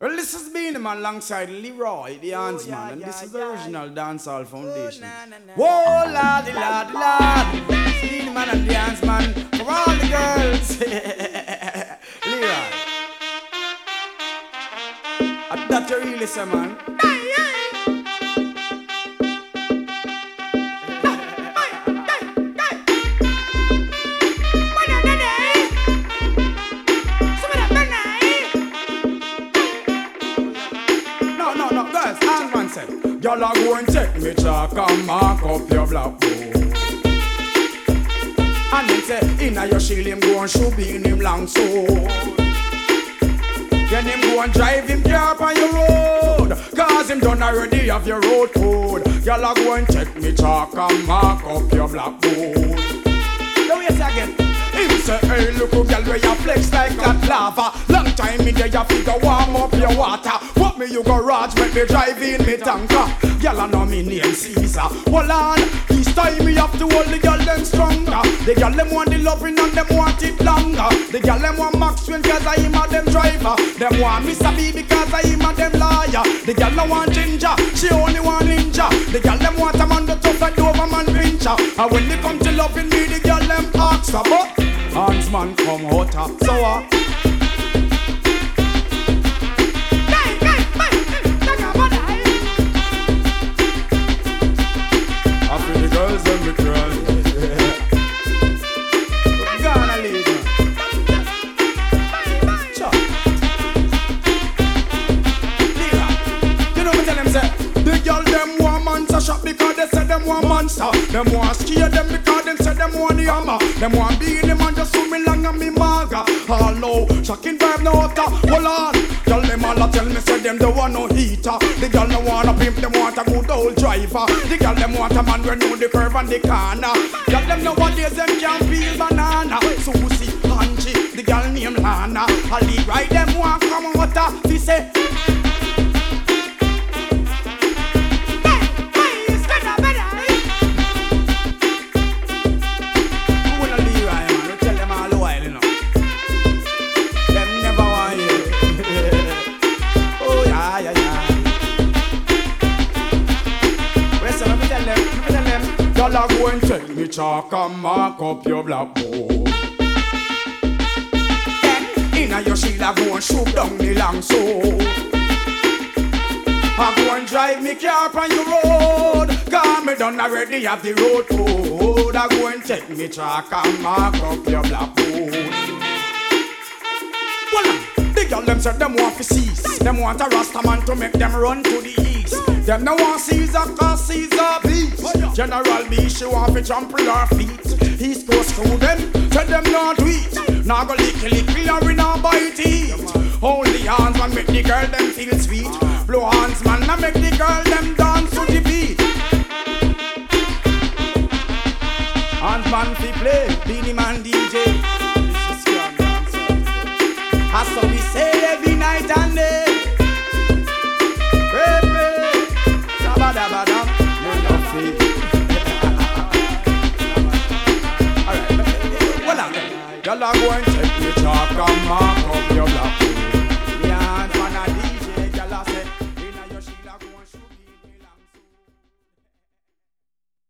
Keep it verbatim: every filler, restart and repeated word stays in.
Well, this has been him alongside Leroy, the Hands yeah, Man, and yeah, this is yeah. the original Dancehall Foundation. Oh, na, na, na. Whoa, lordy, lordy, lord. Beenie Man and the Hands Man for all the girls. Leroy. And that you really say, man. No, no, no, girls, Hands Man said, y'all are going to take me chalk and mark up your blackboard. And then say, inna your shield him go and shoot in him long sword. Then him go and drive him car on your road, cause him done already have your road code. Y'all are going to take me chalk and mark up your blackboard. Now yes again. Him say, hey, look who girl where you flex like that lava. Long time me there you figure warm up your water. What me you go raj, make me drive in me tanker. Girl I know me name Caesar. Hold on, this time me have to hold the girl them stronger. The girl them want the loving and them want it longer. The girl them want Maxwell cause I am a them driver. Them want Mister B because I am a them liar. The girl no want ginger, she only want ninja. The girl them want a man the tough and Doberman pincher. And when they come to loving me, the girl them ask about Hands Man come hotter, so what? I feel the girls and me cry. I'm gonna leave her. Sure. Leave her. You know me tell them say the girl them want monster shop because they say them want monster. Them want scare them because them say them want the hammer. Them want be in the man just so me long and me maga. All no shocking vibe no hotter. Hold on, girl them all a tell me say them don't want no heater. The girl no want a pimp, them want a good old driver. The girl them want a man when know the curve and the corner. Girl them nowadays them can't peel banana. Susie, Angie, the girl named Lana. I leave right them want come hotter. They say. Y'all are going to take me chalk and mark up your blackboard. Then, inna your shield I go and shoot down the long sword. I go and drive me car on your road, cause me done already have the road code. I go and take me chalk and mark up your blackboard. Well, the girl them said them want to cease. Them want a Rasta man to make them run to the east. Them no want Caesar cause Caesar beast. General B she want to trample her feet. East Coast crew them said them not tweet. Now go licky licky or we not bite eat. Only Hands Man make the girl them feel sweet. Blow Hands Man and make the girl them dance to the beat. Hands Man fi play, Beenie Man D J. That's what we say every night and day. Pray, pray, sabadabadam, you know faith. Alright, well, y'all are going to take your chalk and mark up your block.